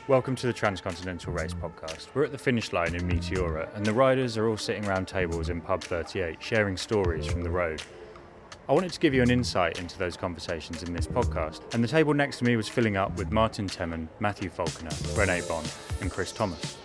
Welcome to the Transcontinental Race podcast. We're at the finish line in Meteora, and the riders are all sitting around tables in pub 38, sharing stories from the road. I wanted to give you an insight into those conversations in this podcast, and the table next to me was filling up with Martin Temmen, Matthew Falconer, Rene Bond, and Chris Thomas.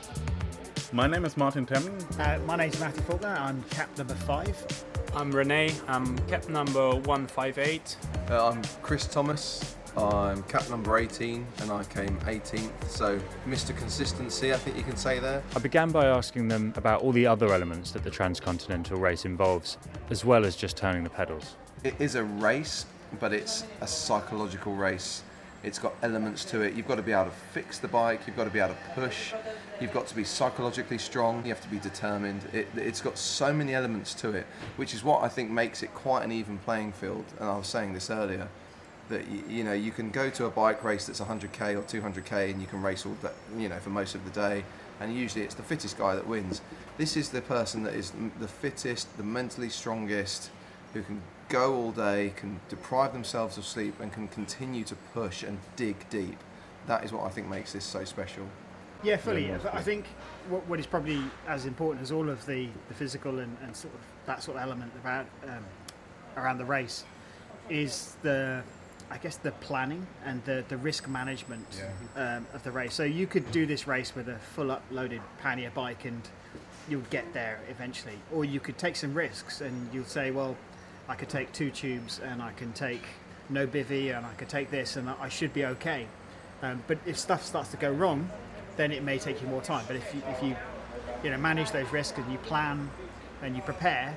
My name is Martin Temmen. My name's Matthew Faulkner. I'm cap number 5. I'm Rene. I'm cap number 158. I'm Chris Thomas. I'm cap number 18 and I came 18th, so Mr. Consistency, I think you can say there. I began by asking them about all the other elements that the Transcontinental Race involves, as well as just turning the pedals. It is a race, but it's a psychological race. It's got elements to it. You've got to be able to fix the bike, you've got to be able to push, you've got to be psychologically strong, you have to be determined. It's got so many elements to it, which is what I think makes it quite an even playing field. And I was saying this earlier, that you can go to a bike race that's 100k or 200k and you can race all that, for most of the day, and usually it's the fittest guy that wins. This is the person that is the fittest, the mentally strongest, who can go all day, can deprive themselves of sleep and can continue to push and dig deep. That is what I think makes this so special. Yeah, fully. I think what is probably as important as all of the physical and sort of that sort of element about around the race is the planning and the risk management of the race. So you could do this race with a full up-loaded pannier bike and you'll get there eventually. Or you could take some risks and you'll say, well, I could take 2 tubes and I can take no bivvy and I could take this and I should be okay. But if stuff starts to go wrong, then it may take you more time. But if you manage those risks and you plan and you prepare,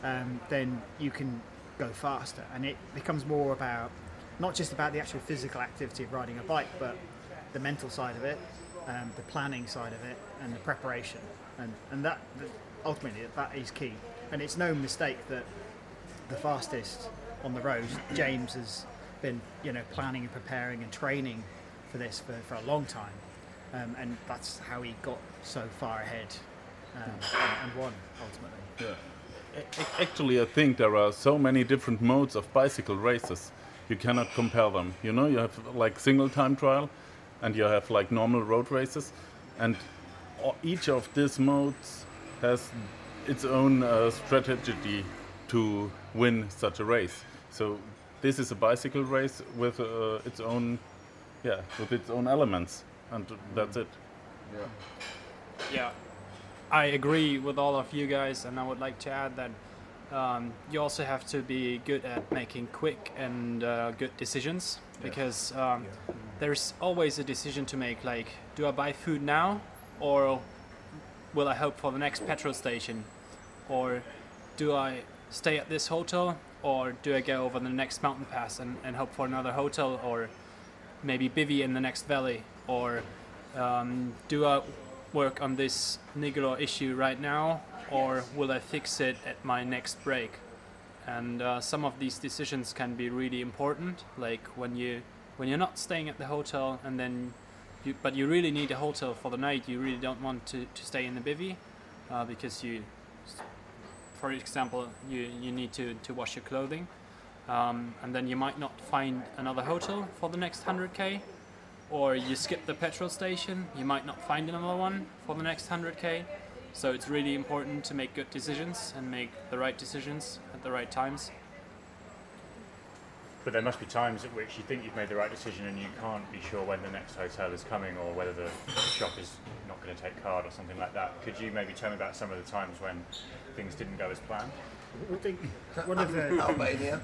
then you can go faster. And it becomes more about not just about the actual physical activity of riding a bike, but the mental side of it, the planning side of it, and the preparation. And that ultimately that is key. And it's no mistake that the fastest on the road, James, has been planning and preparing and training for this for a long time. And that's how he got so far ahead and won ultimately. Yeah. Actually, I think there are so many different modes of bicycle races. You cannot compare them. You have like single time trial and you have like normal road races, and each of these modes has its own strategy to win such a race. So this is a bicycle race with its own elements, and that's it. Yeah, I agree with all of you guys, and I would like to add that you also have to be good at making quick and good decisions, because there's always a decision to make, like, do I buy food now or will I hope for the next petrol station, or do I stay at this hotel or do I go over the next mountain pass and hope for another hotel, or maybe bivvy in the next valley, or do I work on this niggler issue right now, or will I fix it at my next break? And some of these decisions can be really important, like when you're not staying at the hotel and then but you really need a hotel for the night. You really don't want to stay in the bivvy because for example, you need to wash your clothing, and then you might not find another hotel for the next 100k, or you skip the petrol station, you might not find another one for the next 100k. So it's really important to make good decisions and make the right decisions at the right times. But there must be times at which you think you've made the right decision and you can't be sure when the next hotel is coming or whether the shop is not going to take card or something like that. Could you maybe tell me about some of the times when things didn't go as planned? I think one of the Albania.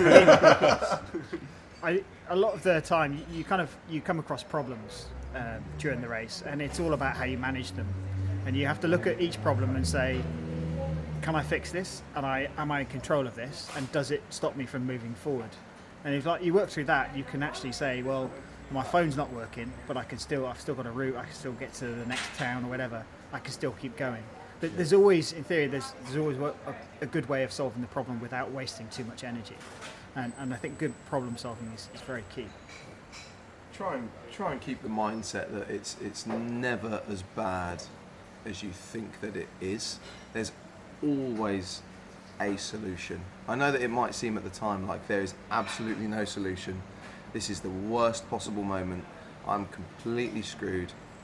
a lot of the time you come across problems during the race, and it's all about how you manage them. And you have to look at each problem and say, can I fix this? And am I in control of this? And does it stop me from moving forward? And if you work through that, you can actually say, well, my phone's not working, but I've still got a route. I can still get to the next town or whatever. I can still keep going. But there's always, in theory, there's always a good way of solving the problem without wasting too much energy. And I think good problem solving is very key. Try and keep the mindset that it's never as bad as you think that it is. There's always a solution. I know that it might seem at the time like there is absolutely no solution. This is the worst possible moment. I'm completely screwed.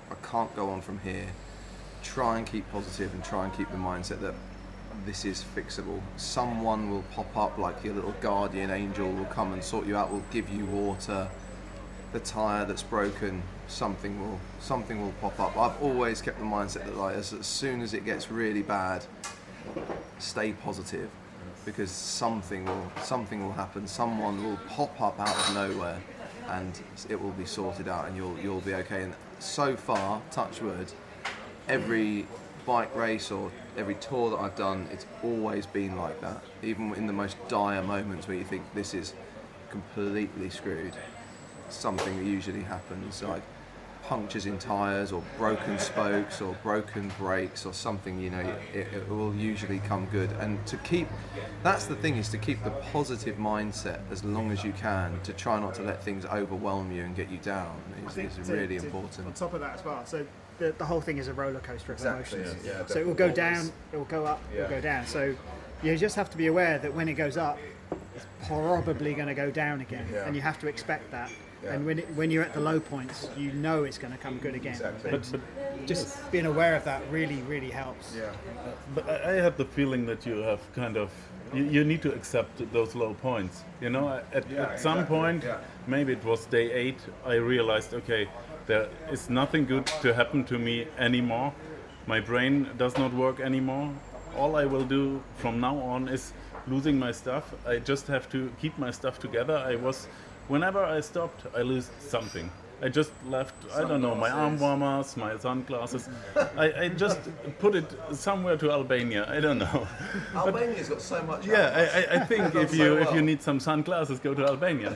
I can't go on from here. Try and keep positive and try and keep the mindset that this is fixable. Someone will pop up, like your little guardian angel will come and sort you out, will give you water. The tyre that's broken, something will pop up. I've always kept the mindset that like as soon as it gets really bad, stay positive, because something will happen. Someone will pop up out of nowhere, and it will be sorted out, and you'll be okay. And so far, touch wood, every bike race or every tour that I've done, it's always been like that. Even in the most dire moments where you think this is completely screwed, something usually happens, like punctures in tyres or broken spokes or broken brakes or something, you know, it will usually come good. And that's the thing, is to keep the positive mindset as long as you can, to try not to let things overwhelm you and get you down is really important. On top of that as well, so the whole thing is a roller coaster of emotions. Yeah, so it will go down, it will go up, it will go down. So you just have to be aware that when it goes up, it's probably going to go down again, and you have to expect that. Yeah. And when you're at the low points, you know it's going to come good again. Exactly. But just being aware of that really helps. Yeah. But I have the feeling that you have kind of you need to accept those low points. You know, at some point, maybe it was day 8, I realized, okay, there is nothing good to happen to me anymore. My brain does not work anymore. All I will do from now on is losing my stuff. I just have to keep my stuff together. Whenever I stopped, I lost something. I just left, I don't know, my arm warmers, my sunglasses. I just put it somewhere to Albania. I don't know. Albania's got so much. Yeah, I think if you need some sunglasses, go to Albania.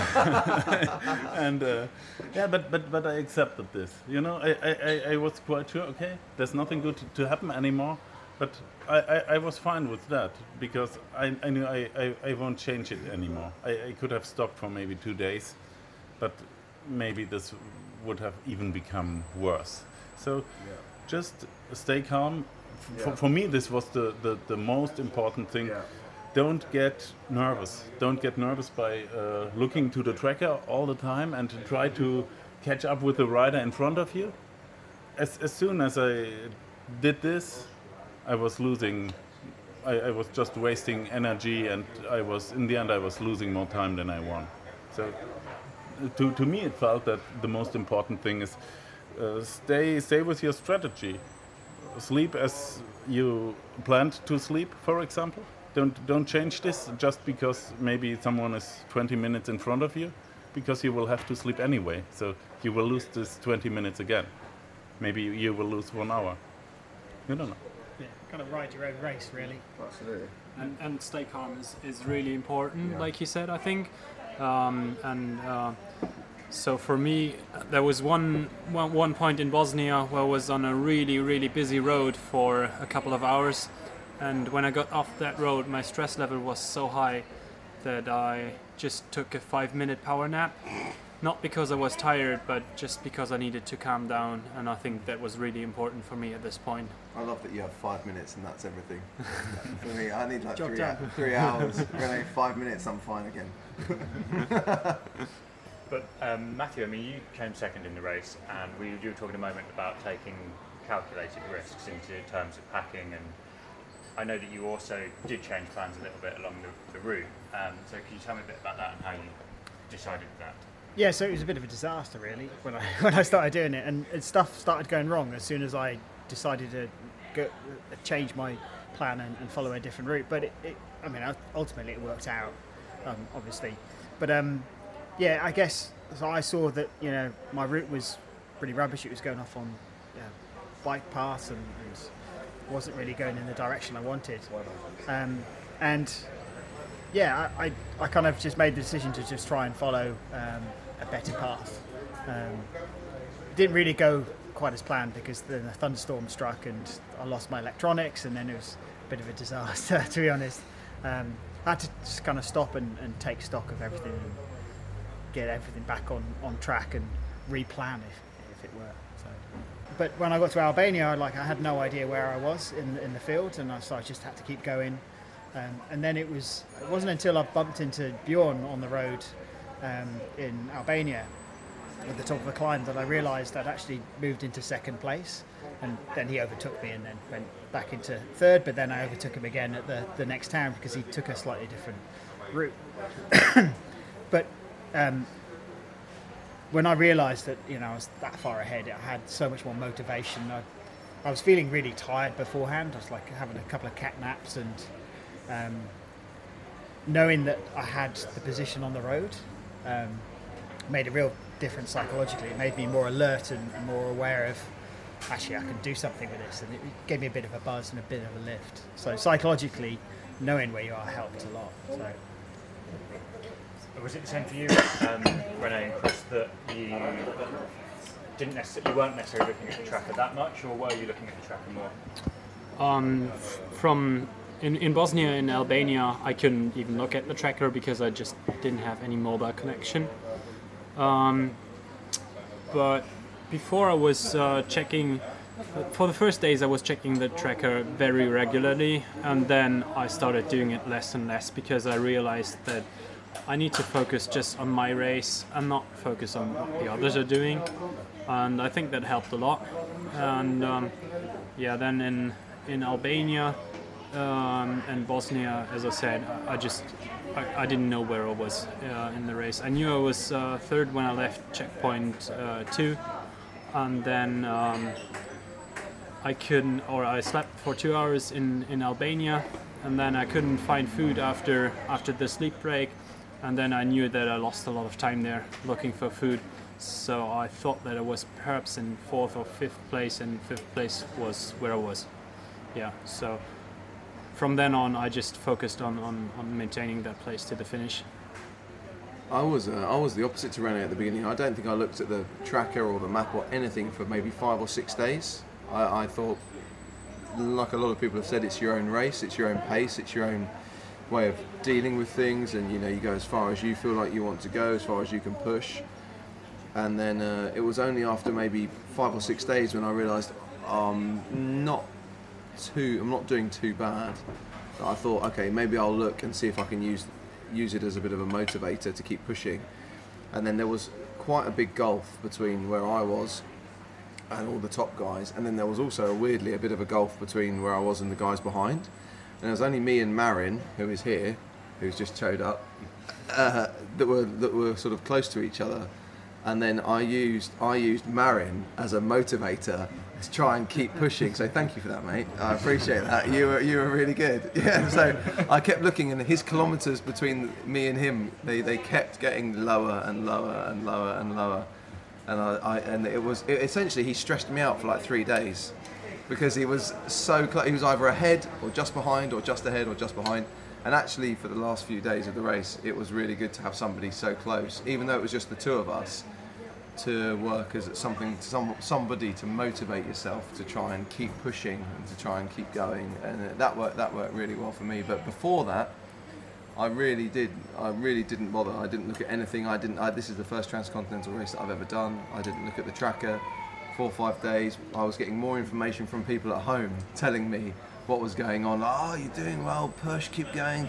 And but I accepted this. You know, I was quite sure. Okay, there's nothing good to happen anymore. But I was fine with that, because I knew I won't change it anymore. I could have stopped for maybe 2 days, but maybe this would have even become worse. So just stay calm. For me, this was the most important thing. Yeah. Don't get nervous. Don't get nervous by looking to the tracker all the time and to try to catch up with the rider in front of you. As soon as I did this, I was losing. I was just wasting energy, and in the end I was losing more time than I won. So to me it felt that the most important thing is stay with your strategy. Sleep as you planned to sleep, for example. Don't change this just because maybe someone is 20 minutes in front of you, because you will have to sleep anyway. So you will lose this 20 minutes again. Maybe you will lose 1 hour. You don't know. Yeah, kind of ride your own race, really. Absolutely. And stay calm is really important, like you said, I think. So for me, there was one point in Bosnia where I was on a really busy road for a couple of hours, and when I got off that road, my stress level was so high that I just took a 5-minute power nap. Not because I was tired, but just because I needed to calm down, and I think that was really important for me at this point. I love that you have 5 minutes and that's everything. For me, I need like 3 hours. When 5 minutes, I'm fine again. But Matthew, I mean, you came second in the race, and you were talking a moment about taking calculated risks into terms of packing, and I know that you also did change plans a little bit along the route. So can you tell me a bit about that and how you decided that? Yeah, so it was a bit of a disaster, really, when I started doing it, and stuff started going wrong as soon as I decided to change my plan and follow a different route. But ultimately it worked out, obviously. But I guess so. I saw that my route was pretty rubbish. It was going off on bike paths and wasn't really going in the direction I wanted. I kind of just made the decision to just try and follow a better path. Didn't really go quite as planned, because then a thunderstorm struck and I lost my electronics, and then it was a bit of a disaster, to be honest. I had to just kind of stop and take stock of everything and get everything back on track and replan if it were. So. But when I got to Albania, I had no idea where I was in the field, and so I just had to keep going. And then it wasn't until I bumped into Bjorn on the road in Albania at the top of a climb that I realised I'd actually moved into second place, and then he overtook me and then went back into third, but then I overtook him again at the next town because he took a slightly different route. But when I realised that I was that far ahead, I had so much more motivation. I was feeling really tired beforehand. I was like having a couple of cat naps, and knowing that I had the position on the road made a real difference psychologically. It made me more alert and more aware of, actually I can do something with this, and it gave me a bit of a buzz and a bit of a lift. So psychologically, knowing where you are helped a lot. So. Was it the same for you, Renee and Chris, that you weren't necessarily looking at the tracker that much, or were you looking at the tracker more? From in Bosnia and Albania, I couldn't even look at the tracker because I just didn't have any mobile connection. But before I was checking, for the first days I was checking the tracker very regularly, and then I started doing it less and less because I realized that I need to focus just on my race and not focus on what the others are doing, and I think that helped a lot. And then in Albania and Bosnia, as I said, I didn't know where I was in the race. I knew I was third when I left checkpoint 2, and then I slept for 2 hours in Albania, and then I couldn't find food after the sleep break. And then I knew that I lost a lot of time there looking for food. So I thought that I was perhaps in 4th or 5th place, and 5th place was where I was. Yeah, so from then on I just focused on maintaining that place to the finish. I was the opposite to Renee at the beginning. I don't think I looked at the tracker or the map or anything for maybe 5 or 6 days. I thought, like a lot of people have said, it's your own race, it's your own pace, it's your own way of dealing with things, and you go as far as you feel like you want to go, as far as you can push. And then it was only after maybe 5 or 6 days when I realised I'm not doing too bad, that I thought, okay, maybe I'll look and see if I can use it as a bit of a motivator to keep pushing. And then there was quite a big gulf between where I was and all the top guys, and then there was also weirdly a bit of a gulf between where I was and the guys behind. And it was only me and Marin, who is here, who's just showed up, that were sort of close to each other. And then I used Marin as a motivator to try and keep pushing. So thank you for that, mate. I appreciate that. You were really good. Yeah. So I kept looking, and his kilometres between me and him, they kept getting lower and lower and lower and lower. And essentially he stressed me out for like 3 days. Because he was so close. He was either ahead or just behind or just ahead or just behind. And actually for the last few days of the race, it was really good to have somebody so close, even though it was just the two of us, to work as somebody to motivate yourself to try and keep pushing and to try and keep going. And that worked really well for me. But before that, I really didn't bother. I didn't look at anything. This is the first transcontinental race that I've ever done. I didn't look at the tracker. 4 or 5 days, I was getting more information from people at home telling me what was going on. Oh, you're doing well, push, keep going,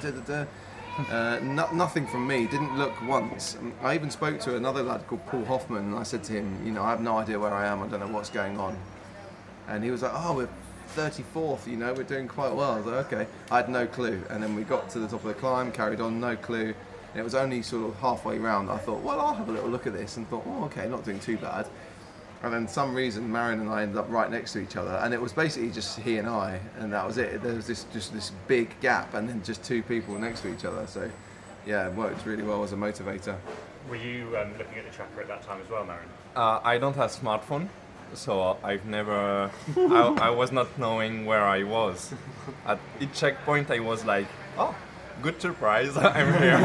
nothing from me, didn't look once. I even spoke to another lad called Paul Hoffman, and I said to him, I have no idea where I am, I don't know what's going on. And he was like, oh, we're 34th, we're doing quite well. I was like, okay. I had no clue. And then we got to the top of the climb, carried on, no clue. And it was only sort of halfway round, I thought, well, I'll have a little look at this, and thought, oh, okay, not doing too bad. And then some reason Marin and I ended up right next to each other, and it was basically just he and I, and that was it. There was this big gap, and then just 2 people next to each other. So yeah, it worked really well as a motivator. Were you looking at the tracker at that time as well, Marin? I don't have smartphone, so I've never I was not knowing where I was. At each checkpoint I was like, oh, good surprise, I'm here.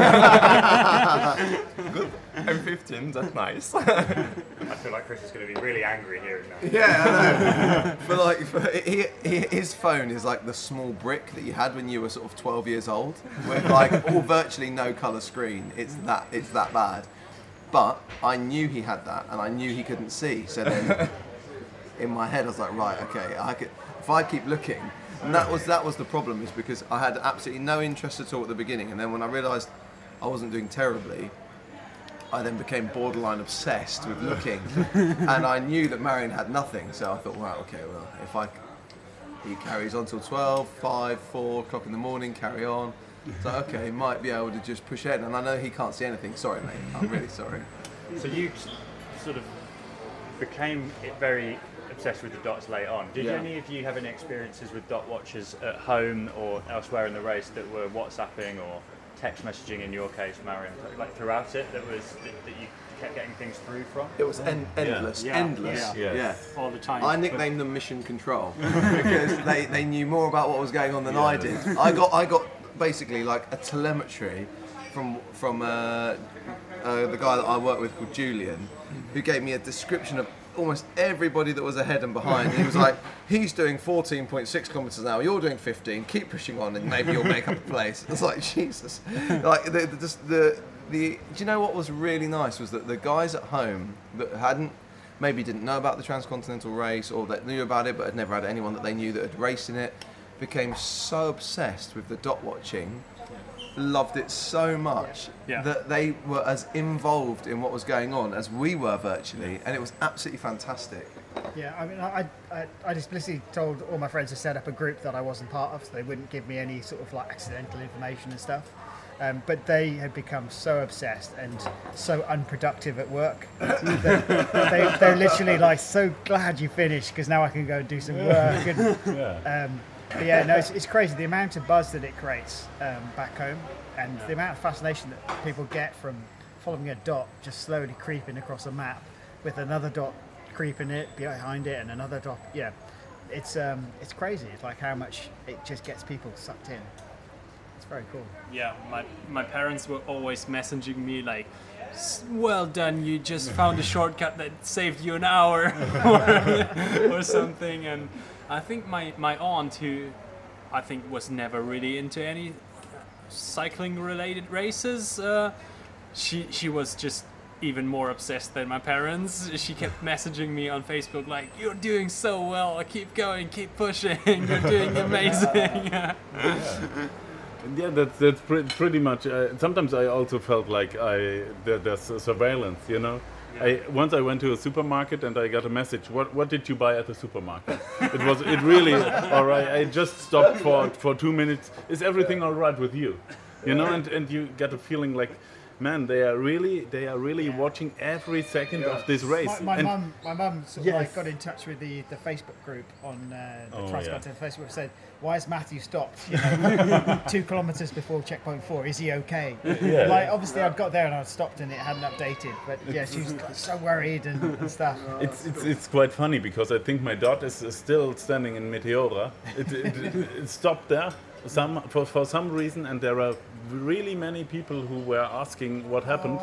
Good, I'm 15, that's nice. I feel like Chris is going to be really angry hearing that. Yeah, I know. His phone is like the small brick that you had when you were sort of 12 years old, with like virtually no colour screen. It's that bad. But I knew he had that, and I knew he couldn't see. So then, in my head, I was like, right, okay, if I keep looking. And that was the problem, is because I had absolutely no interest at all at the beginning, and then when I realised I wasn't doing terribly, I then became borderline obsessed with looking, and I knew that Marion had nothing, so I thought, wow, okay, well, he carries on till 12, 5, 4 o'clock in the morning, carry on. So okay, he might be able to just push ahead, and I know he can't see anything. Sorry, mate, I'm really sorry. So you sort of became very obsessed with the dots late on. Did any of you have any experiences with dot watchers at home or elsewhere in the race that were WhatsApping or text messaging in your case, Marion, like throughout it, that you kept getting things through from? It was endless. Yeah. All the time. I nicknamed them Mission Control because they knew more about what was going on than I did. I got basically like a telemetry from the guy that I work with called Julian, who gave me a description of almost everybody that was ahead and behind. He was like, he's doing 14.6 kilometers an hour, you're doing 15, keep pushing on and maybe you'll make up a place. It's like, Jesus. Like do you know what was really nice was that the guys at home that maybe didn't know about the Transcontinental race, or that knew about it but had never had anyone that they knew that had raced in it, became so obsessed with the dot watching, loved it so much that they were as involved in what was going on as we were virtually, and it was absolutely fantastic. Yeah, I mean, I explicitly told all my friends to set up a group that I wasn't part of, so they wouldn't give me any sort of like accidental information and stuff. But they had become so obsessed and so unproductive at work. They're literally like, so glad you finished because now I can go and do some work. And, but yeah, no, it's crazy the amount of buzz that it creates back home, and the amount of fascination that people get from following a dot just slowly creeping across a map with another dot creeping it behind it and another dot. Yeah, it's crazy. It's like how much it just gets people sucked in. It's very cool. Yeah, my parents were always messaging me like, well done, you just found a shortcut that saved you an hour or something. And I think my aunt, who I think was never really into any cycling related races, she was just even more obsessed than my parents. She kept messaging me on Facebook like, you're doing so well, keep going, keep pushing, you're doing amazing. Yeah, that's pretty much. Sometimes I also felt like there's surveillance, you know. Yeah. Once I went to a supermarket and I got a message. What did you buy at the supermarket? It really all right. I just stopped for 2 minutes. Is everything all right with you? You know, and you get a feeling like, man, they are really watching every second of this race. My mum sort of like got in touch with the Facebook group on the Transcontinental Facebook, said, why has Matthew stopped 2 kilometres before checkpoint 4? Is he okay? Yeah. Like, obviously I'd got there and I'd stopped and it hadn't updated, but yeah, she was so worried and stuff. It's quite funny because I think my dot is still standing in Meteora. It stopped there for some reason, and there are really many people who were asking what happened.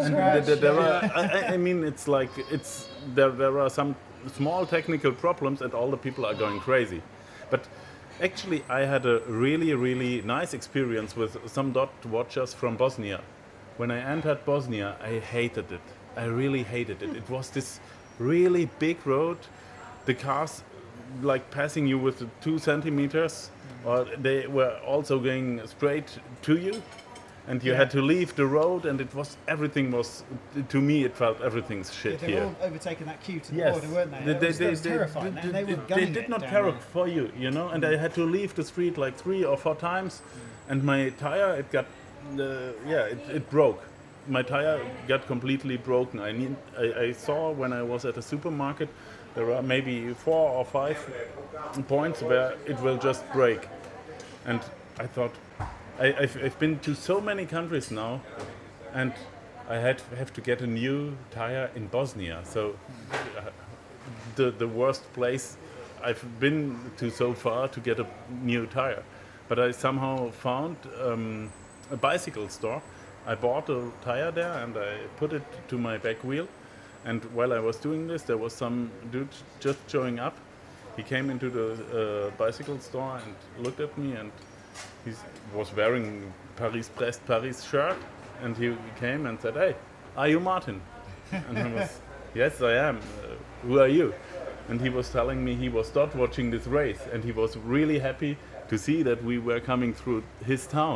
I mean, it's like there are some small technical problems, and all the people are going crazy. But actually, I had a really, really nice experience with some dot watchers from Bosnia. When I entered Bosnia, I hated it. I really hated it. It was this really big road. The cars like passing you with 2 centimeters, or they were also going straight to you, and you had to leave the road, and everything was, to me it felt everything's shit they here. They were all overtaking that queue to the border, weren't they? It was terrifying. They did not care for you know, and I had to leave the street like 3 or 4 times, and my tire, it broke. My tire got completely broken. I saw when I was at a supermarket, there are maybe 4 or 5 points where it will just break. And I thought, I've been to so many countries now, and I have to get a new tire in Bosnia. So the worst place I've been to so far to get a new tire. But I somehow found a bicycle store. I bought a tire there and I put it to my back wheel. And while I was doing this, there was some dude just showing up. He came into the bicycle store and looked at me, and he was wearing Paris-Brest Paris shirt. And he came and said, "Hey, are you Martin?" And I was, "Yes, I am. Who are you?" And he was telling me he was dot watching this race, and he was really happy to see that we were coming through his town.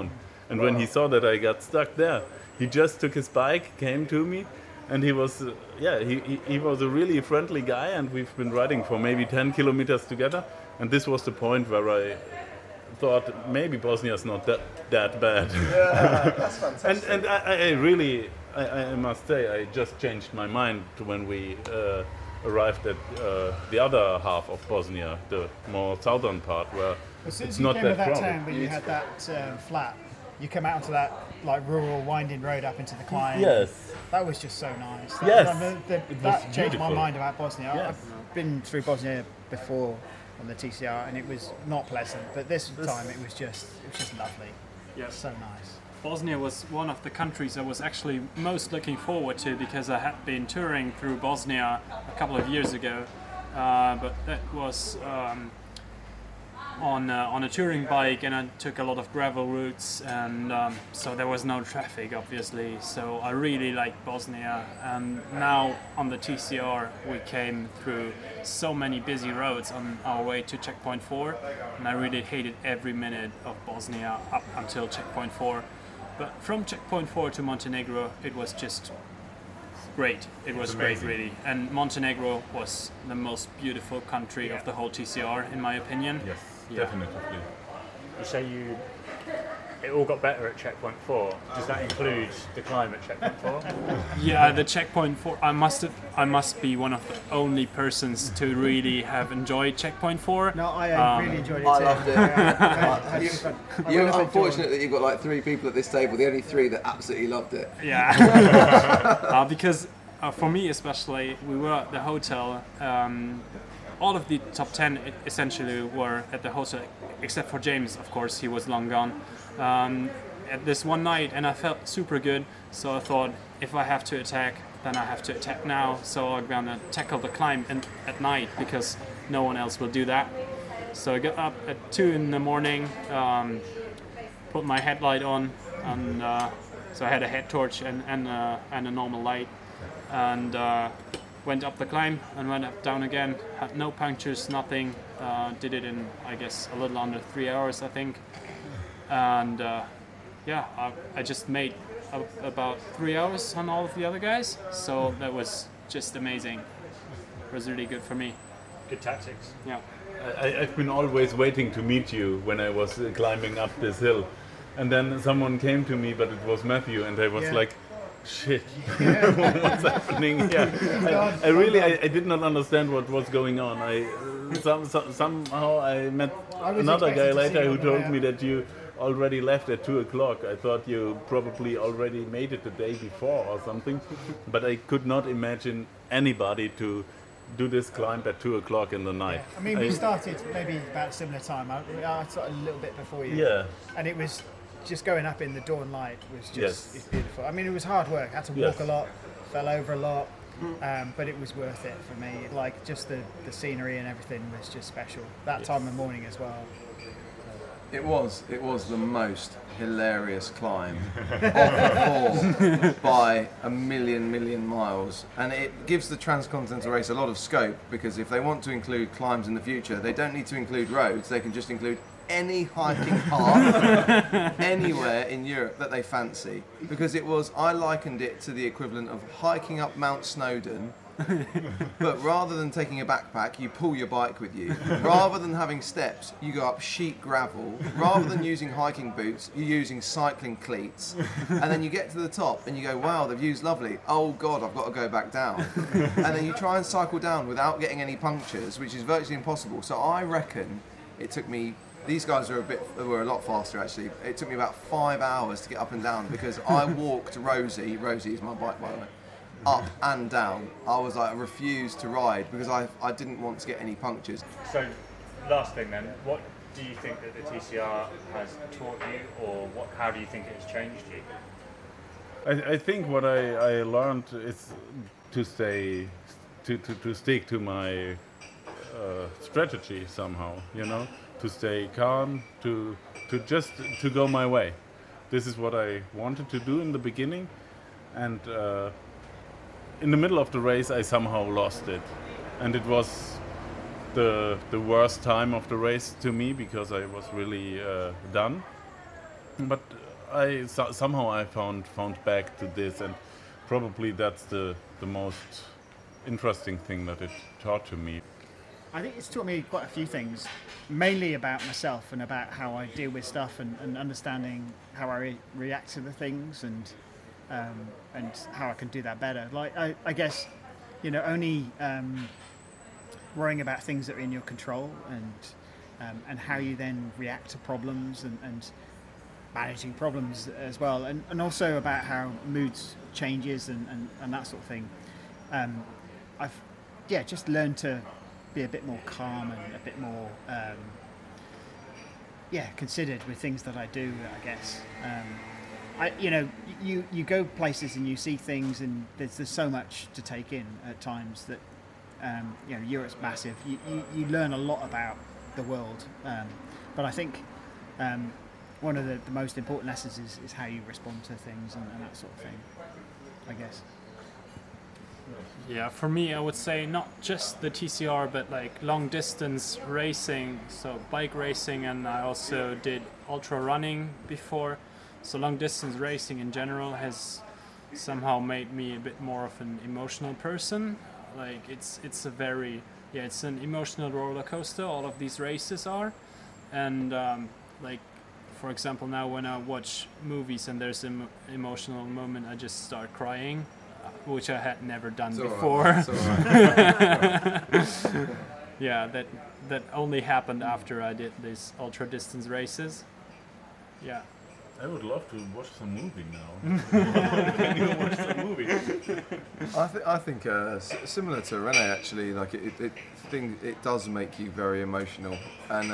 And when he saw that I got stuck there, he just took his bike, came to me, and he was, he was a really friendly guy, and we've been riding for maybe 10 kilometers together. And this was the point where I thought maybe Bosnia is not that bad. Yeah, that's fantastic. and I really, I must say, I just changed my mind when we arrived at the other half of Bosnia, the more southern part, where As soon it's as you not came to that that crowded. town where you had that flat, you come out onto that like rural winding road up into the climb. Yes. That was just so nice. Yes. That was changed my beautiful. mind about Bosnia. Yes. I've been through Bosnia before on the TCR, and it was not pleasant. But this time it was just lovely. Yeah. So nice. Bosnia was one of the countries I was actually most looking forward to because I had been touring through Bosnia a couple of years ago, but that was on a touring bike, and I took a lot of gravel routes, and so there was no traffic, obviously. So I really liked Bosnia, and now on the TCR we came through so many busy roads on our way to Checkpoint 4, and I really hated every minute of Bosnia up until Checkpoint 4. But from Checkpoint 4 to Montenegro, it was just great. It was great, really. And Montenegro was the most beautiful country of the whole TCR, in my opinion. Yes, Yeah. definitely. You say it all got better at Checkpoint 4. Does that include the climb at Checkpoint 4? Yeah, the Checkpoint 4. I must be one of the only persons to really have enjoyed Checkpoint 4. No, I really enjoyed it I too. loved it. I had fun. I You're went up unfortunate that you've got like 3 people at this table, the only 3 that absolutely loved it. Yeah. Because for me especially, we were at the hotel. All of the top 10 essentially were at the hotel, except for James, of course, he was long gone. At this one night, and I felt super good, so I thought if I have to attack, then I have to attack now. So I'm gonna tackle the climb at night because no one else will do that. So I got up at 2 in the morning, put my headlight on, and so I had a head torch and a normal light, and went up the climb and went up down again. Had no punctures, nothing. Did it in, I guess, a little under 3 hours, I think. And I just made about 3 hours on all of the other guys. So that was just amazing. It was really good for me. Good tactics. Yeah. I've been always waiting to meet you when I was climbing up this hill. And then someone came to me, but it was Matthew, and I was Yeah. like, shit, what's happening here? I did not understand what was going on. Somehow I met was another guy expecting to see later you who on the told way me up. that you already left at 2 o'clock. I thought you probably already made it the day before or something, but I could not imagine anybody to do this climb at 2 o'clock in the night. I mean, we started maybe about a similar time. I started a little bit before you. Yeah. And it was just going up in the dawn light was just Yes. it's beautiful. I mean, it was hard work. I had to walk Yes. a lot, fell over a lot, but it was worth it for me. Like just the scenery and everything was just special. That time of morning as well. It was the most hilarious climb of the 4 by a million miles, and it gives the Transcontinental Race a lot of scope, because if they want to include climbs in the future, they don't need to include roads. They can just include any hiking path anywhere in Europe that they fancy, because I likened it to the equivalent of hiking up Mount Snowdon. But rather than taking a backpack, you pull your bike with you. Rather than having steps, you go up sheet gravel. Rather than using hiking boots, you're using cycling cleats. And then you get to the top and you go, wow, the view's lovely. Oh God, I've got to go back down. And then you try and cycle down without getting any punctures, which is virtually impossible. So I reckon it took me, these guys were a lot faster actually. It took me about 5 hours to get up and down, because I walked Rosie is my bike by the way, up and down. I was like, I refused to ride because I didn't want to get any punctures. So, last thing then, what do you think that the TCR has taught you, or how do you think it has changed you? I think what I learned is to stick to my strategy somehow, to stay calm, to go my way. This is what I wanted to do in the beginning, and in the middle of the race I somehow lost it, and it was the worst time of the race to me, because I was really done. But somehow I found back to this, and probably that's the most interesting thing that it taught to me. I think it's taught me quite a few things, mainly about myself and about how I deal with stuff and understanding how I react to the things and how I can do that better. Like I guess, only worrying about things that are in your control and how you then react to problems and managing problems as well, and also about how moods changes and that sort of thing. I've just learned to be a bit more calm and a bit more considered with things that I do, I guess. You go places and you see things, and there's so much to take in at times that Europe's massive. You learn a lot about the world, but I think one of the most important lessons is how you respond to things and that sort of thing, I guess. Yeah, for me, I would say not just the TCR, but like long distance racing, so bike racing, and I also did ultra running before. So long distance racing in general has somehow made me a bit more of an emotional person. Like it's an emotional roller coaster. All of these races are, and like for example, now when I watch movies and there's an emotional moment, I just start crying, which I had never done before. Yeah, that only happened after I did these ultra distance races. Yeah. I would love to watch some movie now. Can you watch some movie? I think similar to Rene actually, like it does make you very emotional, and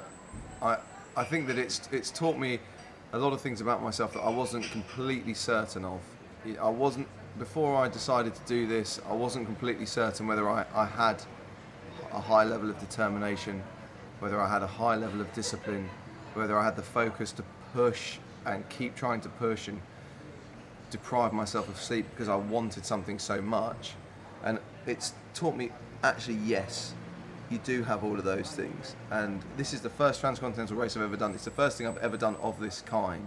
I think that it's taught me a lot of things about myself that I wasn't completely certain of. Before I decided to do this, I wasn't completely certain whether I had a high level of determination, whether I had a high level of discipline, whether I had the focus to push and keep trying to push and deprive myself of sleep because I wanted something so much. And it's taught me, actually, yes, you do have all of those things. And this is the first transcontinental race I've ever done. It's the first thing I've ever done of this kind.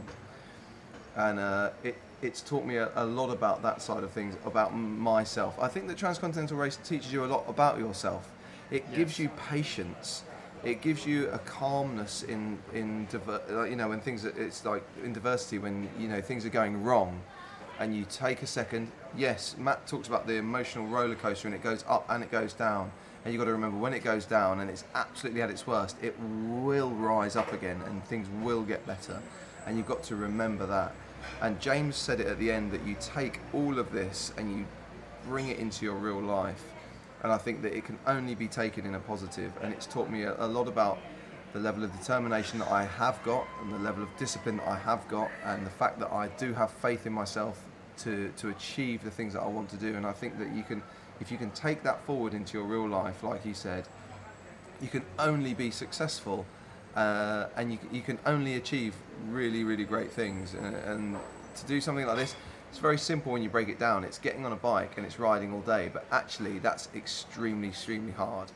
And it's taught me a lot about that side of things, about myself. I think the transcontinental race teaches you a lot about yourself. It gives you patience. It gives you a calmness in when things, it's like in diversity, when things are going wrong, and you take a second. Yes, Matt talks about the emotional roller coaster, and it goes up and it goes down, and you've got to remember when it goes down and it's absolutely at its worst, it will rise up again and things will get better, and you've got to remember that. And James said it at the end, that you take all of this and you bring it into your real life. And I think that it can only be taken in a positive, and it's taught me a lot about the level of determination that I have got and the level of discipline that I have got, and the fact that I do have faith in myself to achieve the things that I want to do. And I think that if you can take that forward into your real life, like he said, you can only be successful, and you can only achieve really, really great things. And to do something like this, it's very simple when you break it down. It's getting on a bike and it's riding all day, but actually that's extremely, extremely hard.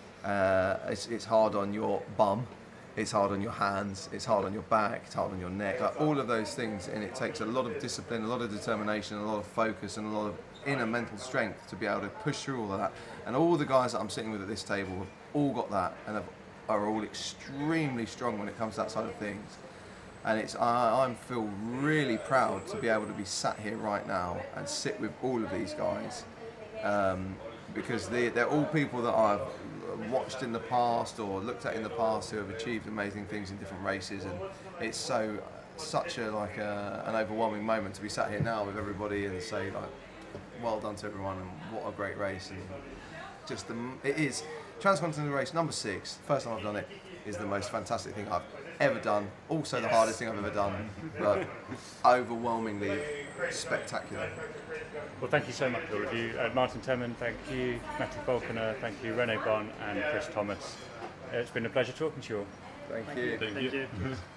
It's hard on your bum, it's hard on your hands, it's hard on your back, it's hard on your neck, like all of those things, and it takes a lot of discipline, a lot of determination, a lot of focus, and a lot of inner mental strength to be able to push through all of that. And all the guys that I'm sitting with at this table have all got that, and are all extremely strong when it comes to that side of things. And I feel really proud to be able to be sat here right now and sit with all of these guys, because they're all people that I've watched in the past or looked at in the past who have achieved amazing things in different races, and it's such an overwhelming moment to be sat here now with everybody and say, like, well done to everyone, and what a great race. And just it is Transcontinental race number 6, first time I've done it, is the most fantastic thing I've ever done. Also the hardest thing I've ever done, but overwhelmingly spectacular. Well, thank you so much for the review. Martin Temmen, thank you. Matthew Falconer, thank you. Rene Bon and Chris Thomas. It's been a pleasure talking to you all. Thank you. Thank you.